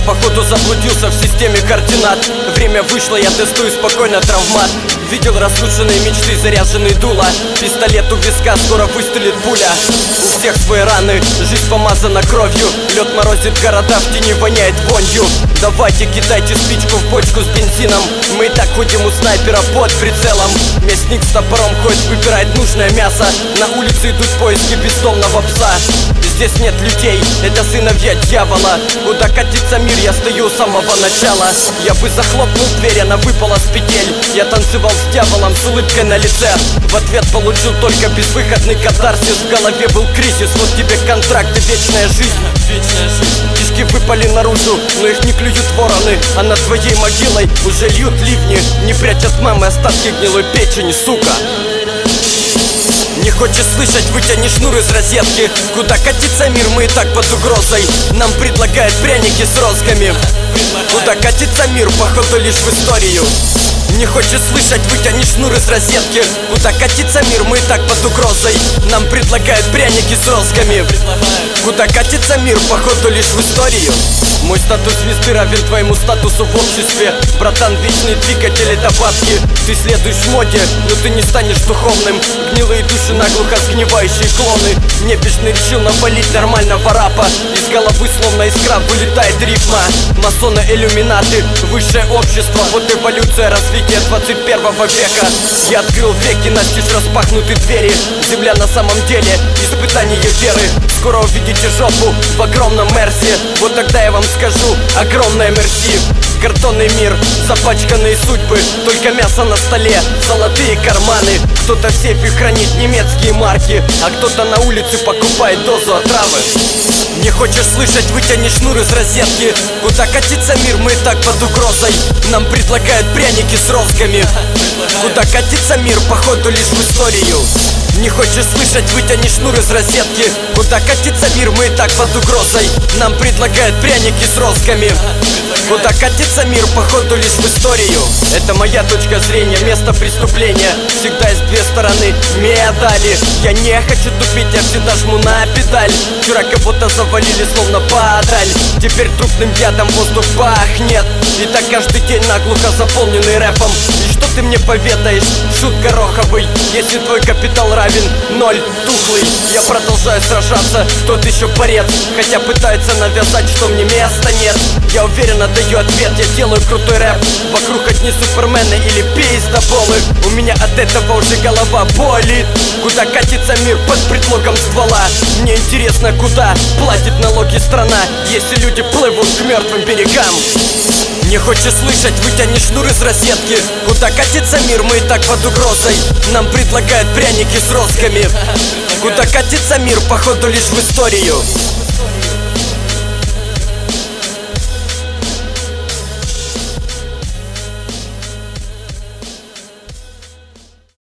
походу заблудился в системе координат. Время вышло, я тестую спокойно травмат. Видел разрушенные мечты, заряженные дула. Пистолет у виска, скоро выстрелит пуля. У всех свои раны, жизнь помазана кровью. Лед морозит города, в тени воняет вонью. Давайте кидайте спичку в бочку с бензином. Мы и так ходим у снайпера под прицелом. Мясник с топором ходит, выбирает нужное мясо. На улице идут поиски бездомного пса. Здесь нет людей, это сыновья дьявола. Куда катится мир, я стою у самого начала. Я бы захлопнул дверь, она выпала с петель. Я танцевал с дьяволом с улыбкой на лице. В ответ получил только безвыходный катарсис. В голове был кризис, вот тебе контракт и вечная жизнь. Кишки выпали наружу, но их не клюют вороны. А над твоей могилой уже льют ливни. Не прячь от мамы остатки гнилой печени, сука. Не хочешь слышать, вытяни шнур из розетки. Куда катится мир, мы и так под угрозой. Нам предлагают пряники с розгами. Куда катится мир, походу лишь в историю. Не хочешь слышать, вытяни шнур из розетки. Куда катится мир, мы и так под угрозой. Нам предлагают пряники с розгами. Куда катится мир, походу лишь в историю. Мой статус звезды равен твоему статусу в обществе. Братан, вечный двигатель это бабки. Ты следуешь моде, но ты не станешь духовным. Гнилые души наглухо сгнивающие клоны. Небежный решил навалить нормального рапа. Из головы словно искра вылетает рифма. Масоны, иллюминаты, высшее общество. Вот эволюция развития 21 века. Я открыл веки, настежь распахнуты двери. Земля на самом деле испытание веры. Скоро увидите жопу в огромном мерсе. Вот тогда я вам скажу огромное мерси. Картонный мир, запачканные судьбы. Только мясо на столе, золотые карманы. Кто-то в сейфе хранит немецкие марки, а кто-то на улице покупает дозу отравы. Не хочешь слышать, вытяни шнур из розетки. Куда катится мир, мы и так под угрозой. Нам предлагают пряники с розгами. Куда катится мир, походу лишь в историю. Не хочешь слышать, вытяни шнур из розетки. Куда катится мир, мы и так под угрозой. Нам предлагают пряники с розгами. Куда катится мир, походу лишь в историю. Это моя точка зрения, место преступления. Всегда есть две стороны медали. Я не хочу тупить, я всегда жму на педаль. Вчера кого-то завалили словно падаль. Теперь трупным ядом воздух пахнет. И так каждый день наглухо заполненный рэпом. И что ты мне поведаешь, шут гороховый? Если твой капитал равен 0, тухлый. Я продолжаю сражаться, тот еще борец. Хотя пытается навязать, что мне места нет. Я уверенно даю ответ, я делаю крутой рэп. Вокруг одни супермены или пиздоболы. У меня от этого уже голова болит. Куда катится мир под предлогом ствола? Мне интересно, куда платит налоги страна, если люди плывут к мертвым берегам. Не хочешь слышать, вытяни шнур из розетки. Куда катится мир, мы и так под угрозой. Нам предлагают пряники с розгами. Куда катится мир, походу лишь в историю.